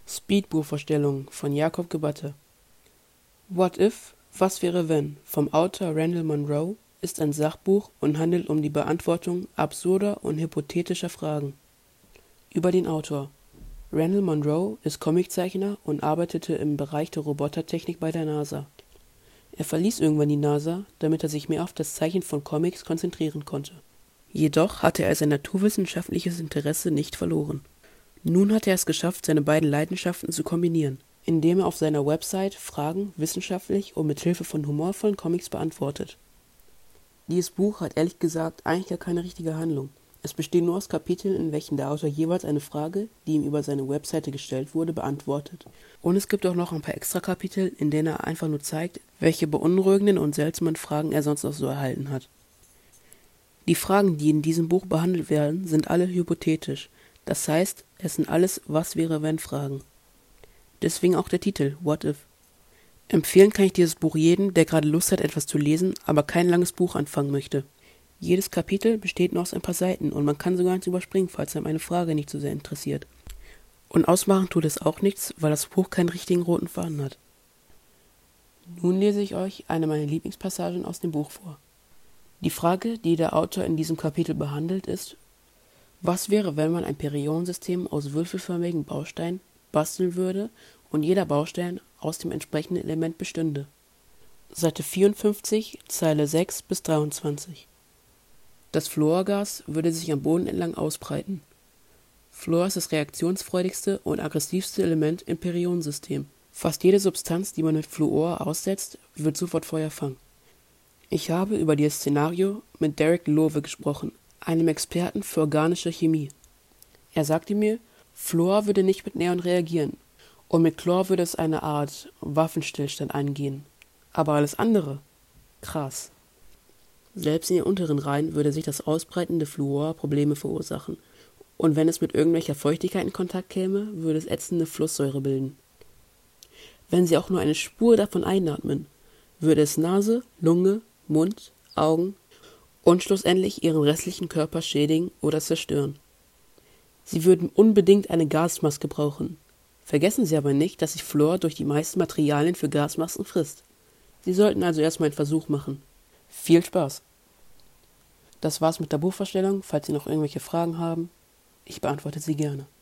Speedbuchvorstellung von Jakob Gebatte. What If? Was wäre wenn? Vom Autor Randall Munroe ist ein Sachbuch und handelt um die Beantwortung absurder und hypothetischer Fragen. Über den Autor. Randall Munroe ist Comiczeichner und arbeitete im Bereich der Robotertechnik bei der NASA. Er verließ irgendwann die NASA, damit er sich mehr auf das Zeichnen von Comics konzentrieren konnte. Jedoch hatte er sein naturwissenschaftliches Interesse nicht verloren. Nun hat er es geschafft, seine beiden Leidenschaften zu kombinieren, indem er auf seiner Website Fragen wissenschaftlich und mit Hilfe von humorvollen Comics beantwortet. Dieses Buch hat ehrlich gesagt eigentlich gar keine richtige Handlung. Es besteht nur aus Kapiteln, in welchen der Autor jeweils eine Frage, die ihm über seine Webseite gestellt wurde, beantwortet. Und es gibt auch noch ein paar Extra-Kapitel, in denen er einfach nur zeigt, welche beunruhigenden und seltsamen Fragen er sonst noch so erhalten hat. Die Fragen, die in diesem Buch behandelt werden, sind alle hypothetisch. Das heißt, es sind alles Was-wäre-wenn-Fragen. Deswegen auch der Titel, What If. Empfehlen kann ich dieses Buch jedem, der gerade Lust hat, etwas zu lesen, aber kein langes Buch anfangen möchte. Jedes Kapitel besteht nur aus ein paar Seiten und man kann sogar eins überspringen, falls einem eine Frage nicht so sehr interessiert. Und ausmachen tut es auch nichts, weil das Buch keinen richtigen roten Faden hat. Nun lese ich euch eine meiner Lieblingspassagen aus dem Buch vor. Die Frage, die der Autor in diesem Kapitel behandelt, ist: Was wäre, wenn man ein Periodensystem aus würfelförmigen Bausteinen basteln würde und jeder Baustein aus dem entsprechenden Element bestünde? Seite 54, Zeile 6 bis 23. Das Fluorgas würde sich am Boden entlang ausbreiten. Fluor ist das reaktionsfreudigste und aggressivste Element im Periodensystem. Fast jede Substanz, die man mit Fluor aussetzt, wird sofort Feuer fangen. Ich habe über dieses Szenario mit Derek Lowe gesprochen, einem Experten für organische Chemie. Er sagte mir, Fluor würde nicht mit Neon reagieren und mit Chlor würde es eine Art Waffenstillstand eingehen. Aber alles andere? Krass. Selbst in den unteren Reihen würde sich das Ausbreiten der Fluor Probleme verursachen. Und wenn es mit irgendwelcher Feuchtigkeit in Kontakt käme, würde es ätzende Flusssäure bilden. Wenn sie auch nur eine Spur davon einatmen, würde es Nase, Lunge, Mund, Augen und schlussendlich ihren restlichen Körper schädigen oder zerstören. Sie würden unbedingt eine Gasmaske brauchen. Vergessen Sie aber nicht, dass sich Fluor durch die meisten Materialien für Gasmasken frisst. Sie sollten also erstmal einen Versuch machen. Viel Spaß! Das war's mit der Buchvorstellung. Falls Sie noch irgendwelche Fragen haben, ich beantworte sie gerne.